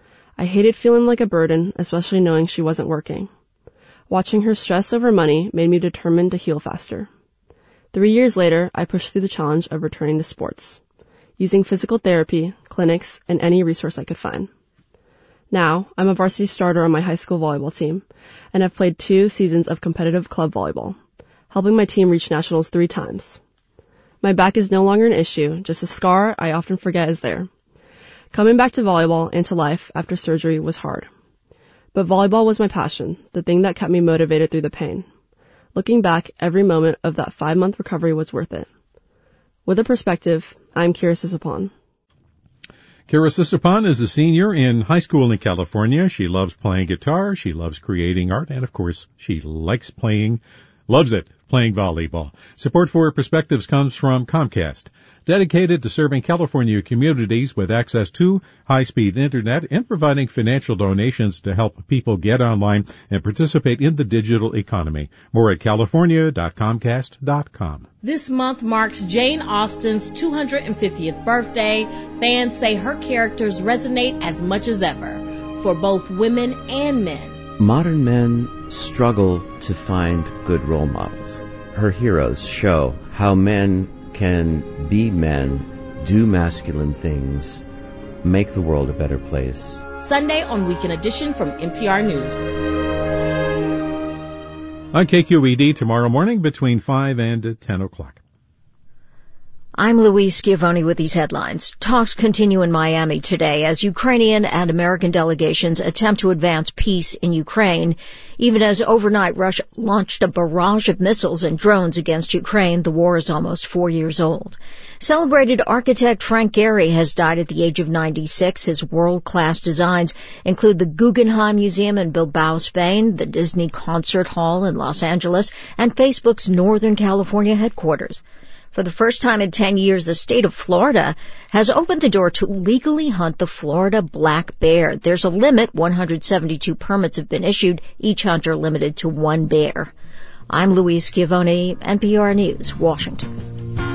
I hated feeling like a burden, especially knowing she wasn't working. Watching her stress over money made me determined to heal faster. 3 years later, I pushed through the challenge of returning to sports, using physical therapy, clinics, and any resource I could find. Now, I'm a varsity starter on my high school volleyball team, and have played 2 seasons of competitive club volleyball, helping my team reach nationals 3 times. My back is no longer an issue, just a scar I often forget is there. Coming back to volleyball and to life after surgery was hard. But volleyball was my passion, the thing that kept me motivated through the pain. Looking back, every moment of that 5-month recovery was worth it. With a perspective, I'm Kira Sisupam. Kara Sisupon is a senior in high school in California. She loves playing guitar. She loves creating art. And, of course, she loves playing volleyball. Support for Perspectives comes from Comcast, dedicated to serving California communities with access to high-speed internet and providing financial donations to help people get online and participate in the digital economy. More at california.comcast.com. This month marks Jane Austen's 250th birthday. Fans say her characters resonate as much as ever for both women and men. Modern men struggle to find good role models. Her heroes show how men can be men, do masculine things, make the world a better place. Sunday on Weekend Edition from NPR News. On KQED tomorrow morning between 5 and 10 o'clock. I'm Louise Schiavone with these headlines. Talks continue in Miami today as Ukrainian and American delegations attempt to advance peace in Ukraine. Even as overnight Russia launched a barrage of missiles and drones against Ukraine, the war is almost 4 years old. Celebrated architect Frank Gehry has died at the age of 96. His world-class designs include the Guggenheim Museum in Bilbao, Spain, the Disney Concert Hall in Los Angeles, and Facebook's Northern California headquarters. For the first time in 10 years, the state of Florida has opened the door to legally hunt the Florida black bear. There's a limit. 172 permits have been issued, each hunter limited to one bear. I'm Louise Schiavone, NPR News, Washington.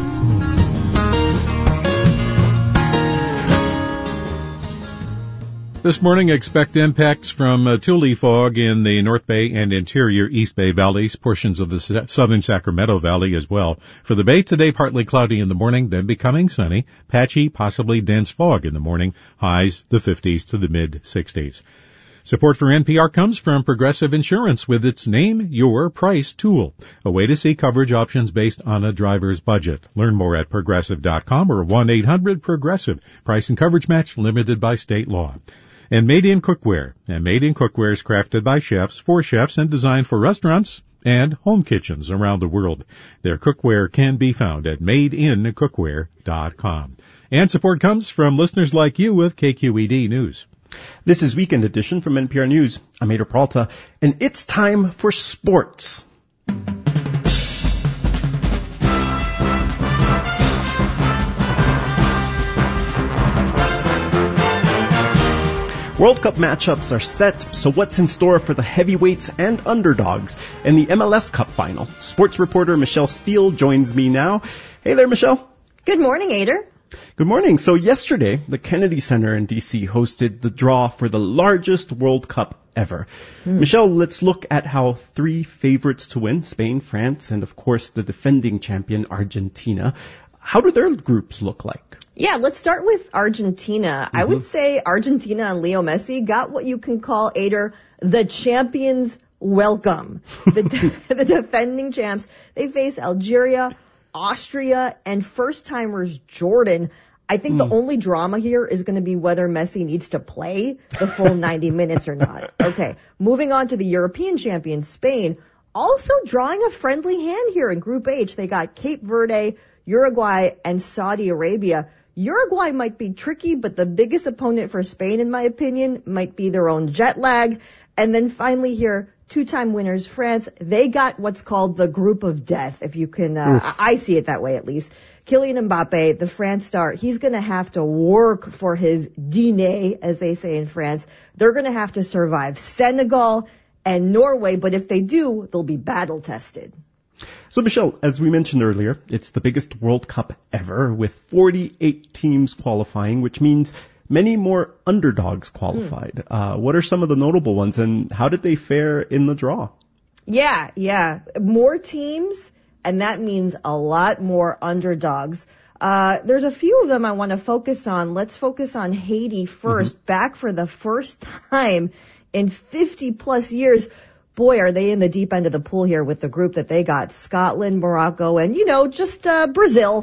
This morning, expect impacts from tule fog in the North Bay and interior East Bay valleys, portions of the southern Sacramento Valley as well. For the Bay, today partly cloudy in the morning, then becoming sunny, patchy, possibly dense fog in the morning, highs the 50s to the mid-60s. Support for NPR comes from Progressive Insurance with its Name Your Price tool, a way to see coverage options based on a driver's budget. Learn more at Progressive.com or 1-800-PROGRESSIVE. Price and coverage match limited by state law. And Made in Cookware. And Made in Cookware is crafted by chefs, for chefs, and designed for restaurants and home kitchens around the world. Their cookware can be found at madeincookware.com. And support comes from listeners like you of KQED News. This is Weekend Edition from NPR News. I'm Ada Peralta, and it's time for sports. World Cup matchups are set, so what's in store for the heavyweights and underdogs in the MLS Cup final? Sports reporter Michelle Steele joins me now. Hey there, Michelle. Good morning, Ader. Good morning. So yesterday, the Kennedy Center in D.C. hosted the draw for the largest World Cup ever. Michelle, let's look at how three favorites to win, Spain, France, and of course the defending champion, Argentina. How do their groups look like? Yeah, let's start with Argentina. I would say Argentina and Leo Messi got what you can call, Ader, the champions welcome. The defending champs. They face Algeria, Austria, and first-timers Jordan. I think the only drama here is going to be whether Messi needs to play the full 90 minutes or not. Okay, moving on to the European champion, Spain, also drawing a friendly hand here in Group H. They got Cape Verde, Uruguay, and Saudi Arabia. Uruguay might be tricky, but the biggest opponent for Spain, in my opinion, might be their own jet lag. And then finally here, two-time winners, France. They got what's called the group of death, if you can, I see it that way at least. Kylian Mbappe, the France star, he's going to have to work for his dîner, as they say in France. They're going to have to survive Senegal and Norway, but if they do, they'll be battle-tested. So, Michelle, as we mentioned earlier, it's the biggest World Cup ever with 48 teams qualifying, which means many more underdogs qualified. What are some of the notable ones, and how did they fare in the draw? Yeah. More teams, and that means a lot more underdogs. There's a few of them I want to focus on. Let's focus on Haiti first. Back for the first time in 50-plus years. Boy, are they in the deep end of the pool here with the group that they got. Scotland, Morocco, and, just Brazil.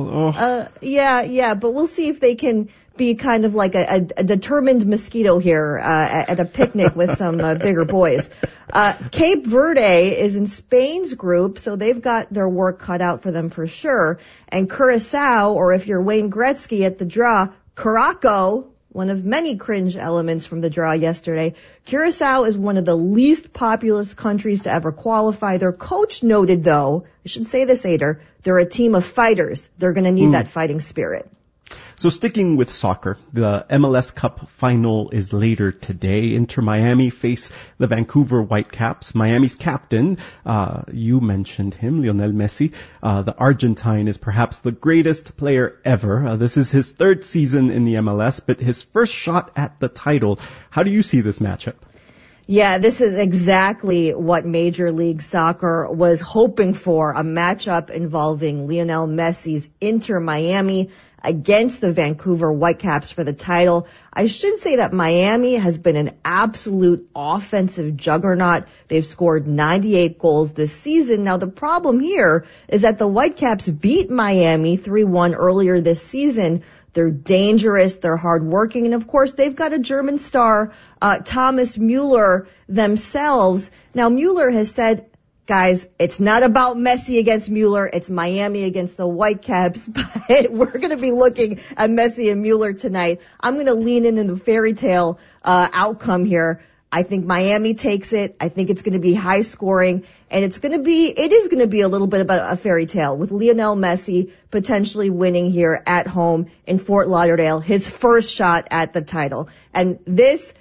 Yeah, but we'll see if they can be kind of like a determined mosquito here at a picnic with some bigger boys. Cape Verde is in Spain's group, so they've got their work cut out for them for sure. And Curacao, or if you're Wayne Gretzky at the draw, Caraco, one of many cringe elements from the draw yesterday. Curacao is one of the least populous countries to ever qualify. Their coach noted, though, I should say this, Ader, they're a team of fighters. They're going to need that fighting spirit. So sticking with soccer, the MLS Cup final is later today. Inter Miami face the Vancouver Whitecaps. Miami's captain, you mentioned him, Lionel Messi. The Argentine is perhaps the greatest player ever. This is his third season in the MLS, but his first shot at the title. How do you see this matchup? Yeah, this is exactly what Major League Soccer was hoping for, a matchup involving Lionel Messi's Inter Miami against the Vancouver Whitecaps for the title. I should say that Miami has been an absolute offensive juggernaut. They've scored 98 goals this season. Now, the problem here is that the Whitecaps beat Miami 3-1 earlier this season. They're dangerous, they're hardworking, and of course they've got a German star, Thomas Müller themselves. Now, Müller has said, guys, it's not about Messi against Müller, it's Miami against the Whitecaps, but we're going to be looking at Messi and Müller tonight. I'm going to lean into the fairy tale outcome here. I think Miami takes it. I think it's going to be high scoring, and it is going to be a little bit about a fairy tale with Lionel Messi potentially winning here at home in Fort Lauderdale, his first shot at the title. And this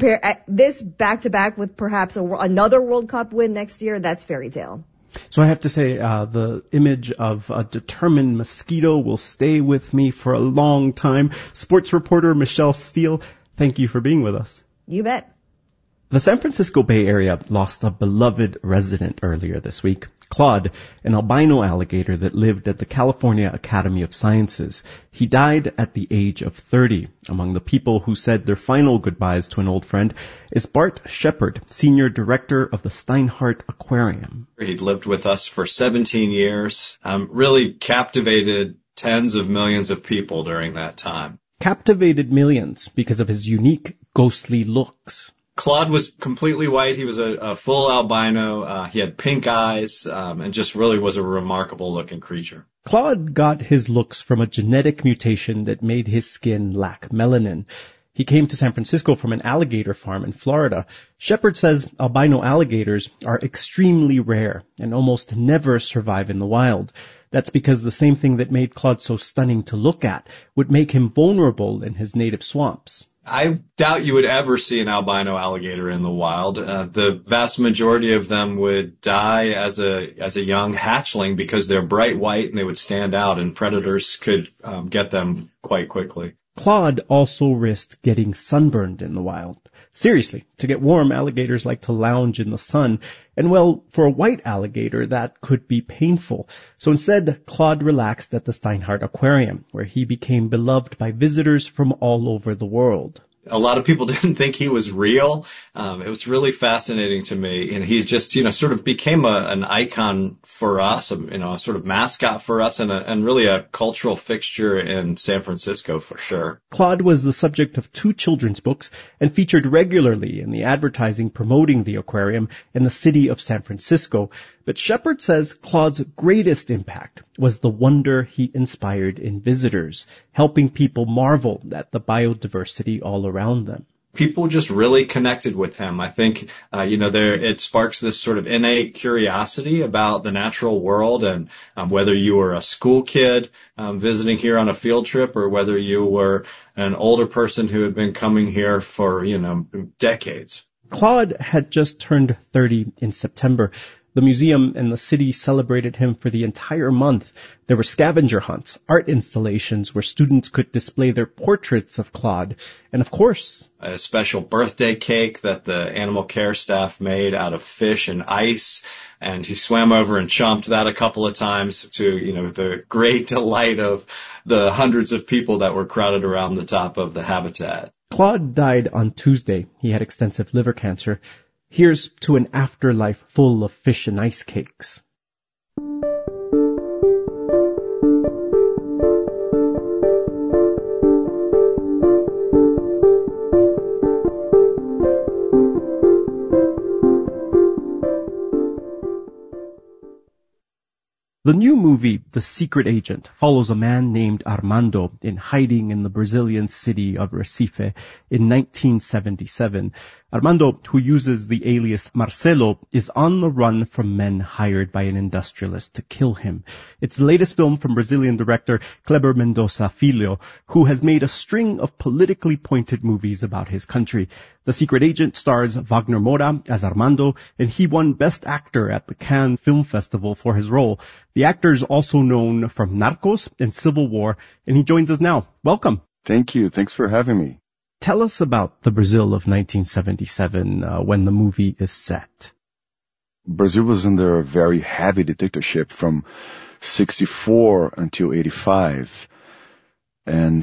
back to back with perhaps another World Cup win next year, that's fairy tale. So I have to say, the image of a determined mosquito will stay with me for a long time. Sports reporter Michelle Steele, thank you for being with us. You bet. The San Francisco Bay Area lost a beloved resident earlier this week. Claude, an albino alligator that lived at the California Academy of Sciences. He died at the age of 30. Among the people who said their final goodbyes to an old friend is Bart Shepard, Senior Director of the Steinhardt Aquarium. He'd lived with us for 17 years, really captivated tens of millions of people during that time. Captivated millions because of his unique, ghostly looks. Claude was completely white. He was a full albino. He had pink eyes, and just really was a remarkable looking creature. Claude got his looks from a genetic mutation that made his skin lack melanin. He came to San Francisco from an alligator farm in Florida. Shepard says albino alligators are extremely rare and almost never survive in the wild. That's because the same thing that made Claude so stunning to look at would make him vulnerable in his native swamps. I doubt you would ever see an albino alligator in the wild. The vast majority of them would die as a young hatchling because they're bright white and they would stand out, and predators could get them quite quickly. Claude also risked getting sunburned in the wild. Seriously, to get warm, alligators like to lounge in the sun, and well, for a white alligator, that could be painful. So instead, Claude relaxed at the Steinhardt Aquarium, where he became beloved by visitors from all over the world. A lot of people didn't think he was real. It was really fascinating to me. And he's just, sort of became an icon for us, a sort of mascot for us, and really a cultural fixture in San Francisco for sure. Claude was the subject of 2 children's books and featured regularly in the advertising promoting the aquarium in the city of San Francisco. But Shepard says Claude's greatest impact was the wonder he inspired in visitors, helping people marvel at the biodiversity all around them. People just really connected with him. I think, it sparks this sort of innate curiosity about the natural world, and whether you were a school kid visiting here on a field trip, or whether you were an older person who had been coming here for, decades. Claude had just turned 30 in September. The museum and the city celebrated him for the entire month. There were scavenger hunts, art installations where students could display their portraits of Claude, and of course, a special birthday cake that the animal care staff made out of fish and ice. And he swam over and chomped that a couple of times to, the great delight of the hundreds of people that were crowded around the top of the habitat. Claude died on Tuesday. He had extensive liver cancer. Here's to an afterlife full of fish and ice cakes. The new movie, The Secret Agent, follows a man named Armando in hiding in the Brazilian city of Recife in 1977. Armando, who uses the alias Marcelo, is on the run from men hired by an industrialist to kill him. It's the latest film from Brazilian director Kleber Mendonça Filho, who has made a string of politically pointed movies about his country. The Secret Agent stars Wagner Moura as Armando, and he won Best Actor at the Cannes Film Festival for his role. The actor is also known from Narcos and Civil War, and he joins us now. Welcome. Thank you. Thanks for having me. Tell us about the Brazil of 1977 when the movie is set. Brazil was under a very heavy dictatorship from 64 until 85. And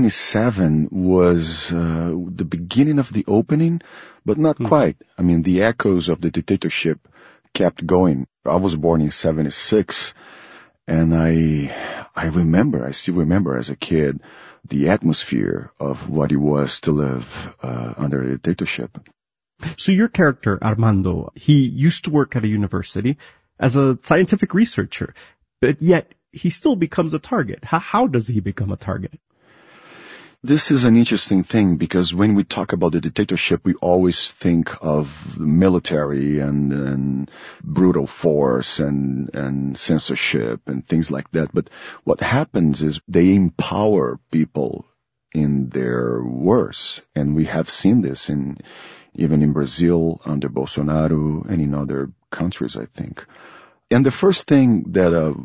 77 was the beginning of the opening, but not quite. I mean, the echoes of the dictatorship kept going. I was born in 76, and I still remember as a kid, the atmosphere of what it was to live under a dictatorship. So your character, Armando, he used to work at a university as a scientific researcher, but yet he still becomes a target. How does he become a target? This is an interesting thing because when we talk about the dictatorship, we always think of military and brutal force and censorship and things like that. But what happens is they empower people in their worst. And we have seen this even in Brazil under Bolsonaro and in other countries, I think. And the first thing that a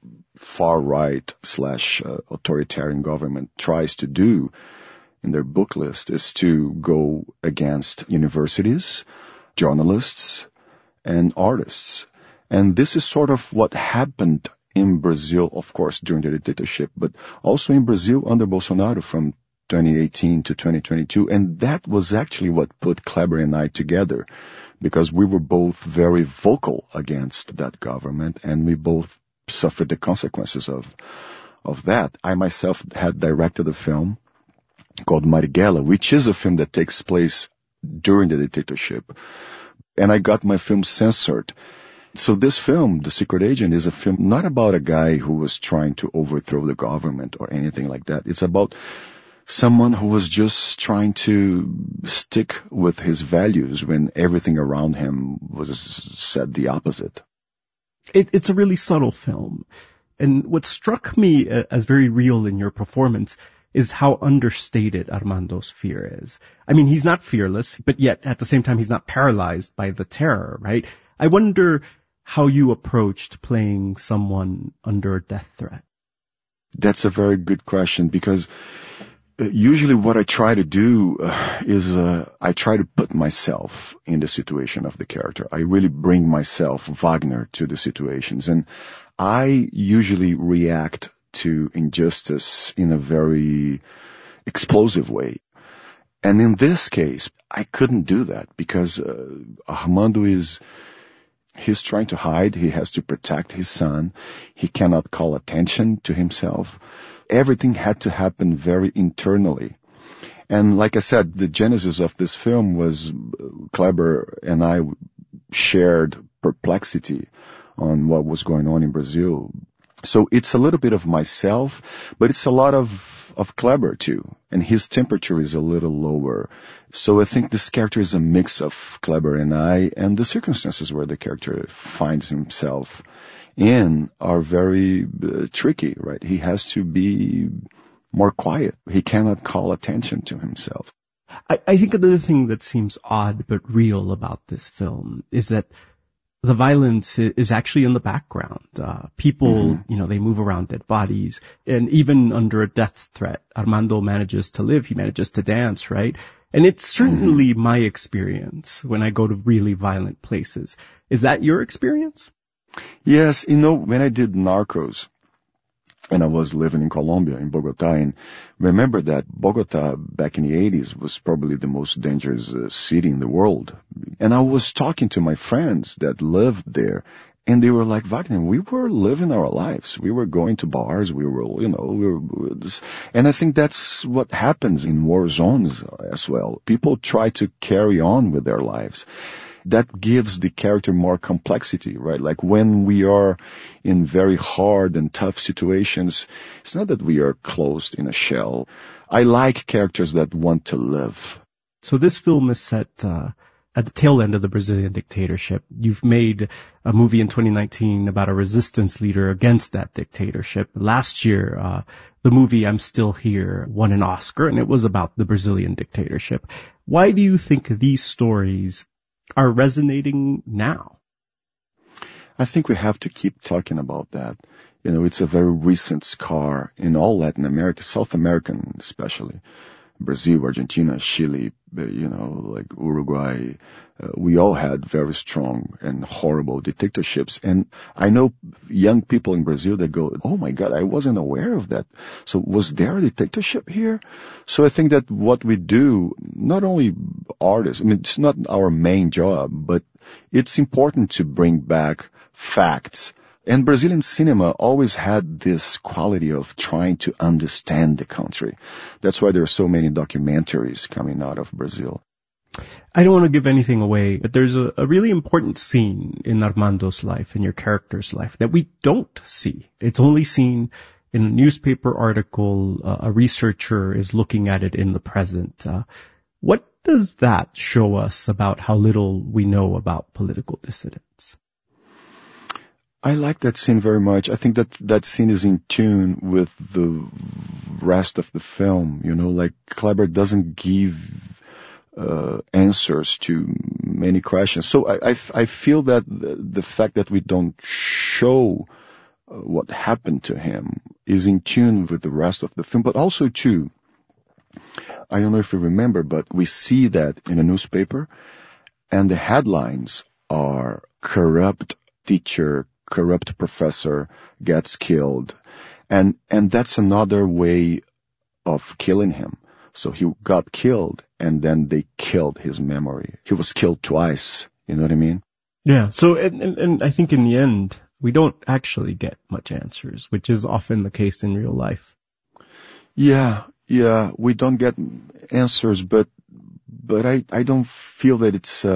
far-right / authoritarian government tries to do in their book list is to go against universities, journalists, and artists. And this is sort of what happened in Brazil, of course, during the dictatorship, but also in Brazil under Bolsonaro from 2018 to 2022. And that was actually what put Kleber and I together, because we were both very vocal against that government, and we both suffered the consequences of that. I myself had directed a film called Marighella, which is a film that takes place during the dictatorship. And I got my film censored. So this film, The Secret Agent, is a film not about a guy who was trying to overthrow the government or anything like that. It's about someone who was just trying to stick with his values when everything around him was said the opposite. It's a really subtle film. And what struck me as very real in your performance is how understated Armando's fear is. I mean, he's not fearless, but yet at the same time, he's not paralyzed by the terror, right? I wonder how you approached playing someone under a death threat. That's a very good question, because usually what I try to do is I try to put myself in the situation of the character. I really bring myself, Wagner, to the situations. And I usually react to injustice in a very explosive way. And in this case, I couldn't do that because Armando he's trying to hide. He has to protect his son. He cannot call attention to himself. Everything had to happen very internally. And like I said, the genesis of this film was Kleber and I shared perplexity on what was going on in Brazil. So it's a little bit of myself, but it's a lot of Kleber too. And his temperature is a little lower. So I think this character is a mix of Kleber and I, and the circumstances where the character finds himself in are very tricky, right? He has to be more quiet. He cannot call attention to himself. I think another thing that seems odd but real about this film is that the violence is actually in the background. People, they move around dead bodies. And even under a death threat, Armando manages to live. He manages to dance, right? And it's certainly my experience when I go to really violent places. Is that your experience? Yes. When I did Narcos, and I was living in Colombia, in Bogota, and remember that Bogota back in the 80s was probably the most dangerous city in the world. And I was talking to my friends that lived there, and they were like, Wagner, we were living our lives. We were going to bars. We were and I think that's what happens in war zones as well. People try to carry on with their lives. that gives the character more complexity, right? Like when we are in very hard and tough situations, it's not that we are closed in a shell. I like characters that want to live. So this film is set at the tail end of the Brazilian dictatorship. You've made a movie in 2019 about a resistance leader against that dictatorship. Last year, the movie I'm Still Here won an Oscar, and it was about the Brazilian dictatorship. Why do you think these stories are resonating now? I think we have to keep talking about that. You know, it's a very recent scar in all Latin America, South American especially. Brazil, Argentina, Chile, like Uruguay, we all had very strong and horrible dictatorships. And I know young people in Brazil that go, oh my God, I wasn't aware of that. So was there a dictatorship here? So I think that what we do, not only artists, I mean, it's not our main job, but it's important to bring back facts. And Brazilian cinema always had this quality of trying to understand the country. That's why there are so many documentaries coming out of Brazil. I don't want to give anything away, but there's a really important scene in Armando's life, in your character's life, that we don't see. It's only seen in a newspaper article. A researcher is looking at it in the present. What does that show us about how little we know about political dissidents? I like that scene very much. I think that scene is in tune with the rest of the film. Like Kleber doesn't give answers to many questions. So I feel that the fact that we don't show what happened to him is in tune with the rest of the film. But also, too, I don't know if you remember, but we see that in a newspaper, and the headlines are corrupt teacher, corrupt professor gets killed. And that's another way of killing him. So he got killed, and then they killed his memory. He was killed twice. You know what I mean? Yeah. So, and I think in the end, we don't actually get much answers, which is often the case in real life. Yeah, we don't get answers, but I don't feel that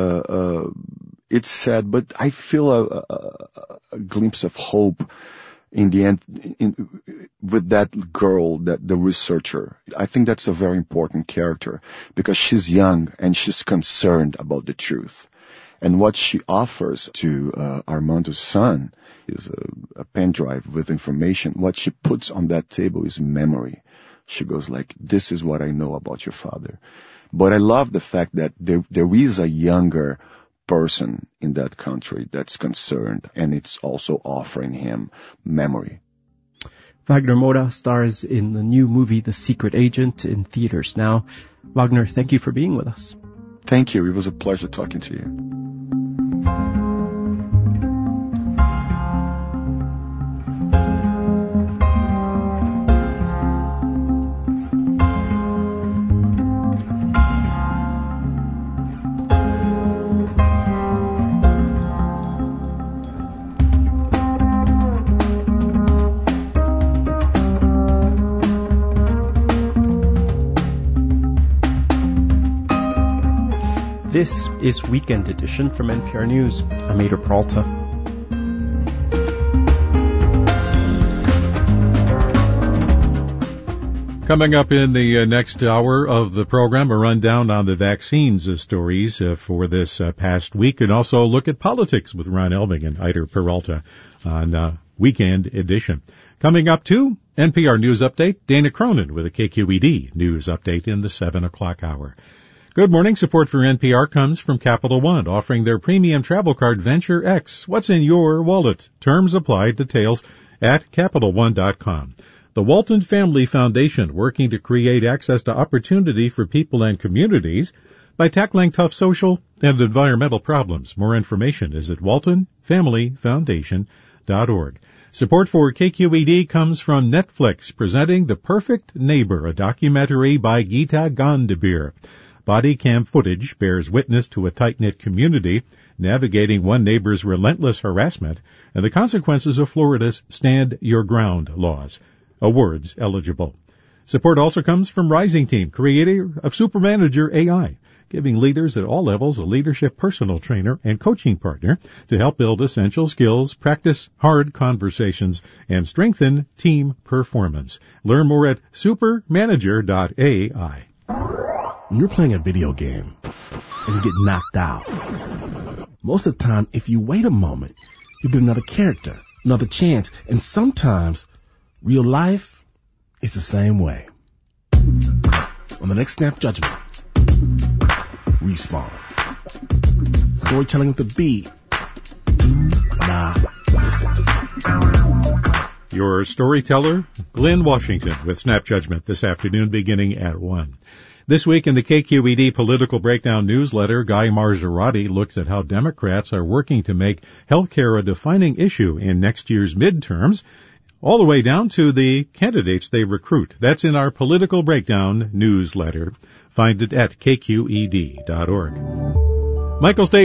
it's sad, but I feel a glimpse of hope in the end with that girl, the researcher. I think that's a very important character because she's young and she's concerned about the truth. And what she offers to Armando's son is a pen drive with information. What she puts on that table is memory. She goes like, this is what I know about your father. But I love the fact that there is a younger person in that country that's concerned, and it's also offering him memory. Wagner Moura stars in the new movie The Secret Agent in theaters now. Wagner, thank you for being with us. Thank you. It was a pleasure talking to you. This is Weekend Edition from NPR News. I'm Ader Peralta. Coming up in the next hour of the program, a rundown on the vaccines stories for this past week, and also look at politics with Ron Elving and Ader Peralta on Weekend Edition. Coming up too, NPR News Update, Dana Cronin with a KQED News Update in the 7 o'clock hour. Good morning. Support for NPR comes from Capital One, offering their premium travel card Venture X. What's in your wallet? Terms apply. Details at CapitalOne.com. The Walton Family Foundation, working to create access to opportunity for people and communities by tackling tough social and environmental problems. More information is at WaltonFamilyFoundation.org. Support for KQED comes from Netflix, presenting The Perfect Neighbor, a documentary by Geeta Gandabir. Body cam footage bears witness to a tight-knit community navigating one neighbor's relentless harassment and the consequences of Florida's Stand Your Ground laws. Awards eligible. Support also comes from Rising Team, creator of Supermanager AI. giving leaders at all levels a leadership personal trainer and coaching partner to help build essential skills, practice hard conversations, and strengthen team performance. Learn more at supermanager.ai. When you're playing a video game and you get knocked out, most of the time, if you wait a moment, you get another character, another chance, and sometimes real life is the same way. On the next Snap Judgment, Respawn. Storytelling with the beat. Do not listen. Your storyteller, Glenn Washington, with Snap Judgment this afternoon beginning at 1. This week in the KQED Political Breakdown newsletter, Guy Marzorati looks at how Democrats are working to make healthcare a defining issue in next year's midterms, all the way down to the candidates they recruit. That's in our Political Breakdown newsletter. Find it at kqed.org. Michael Stay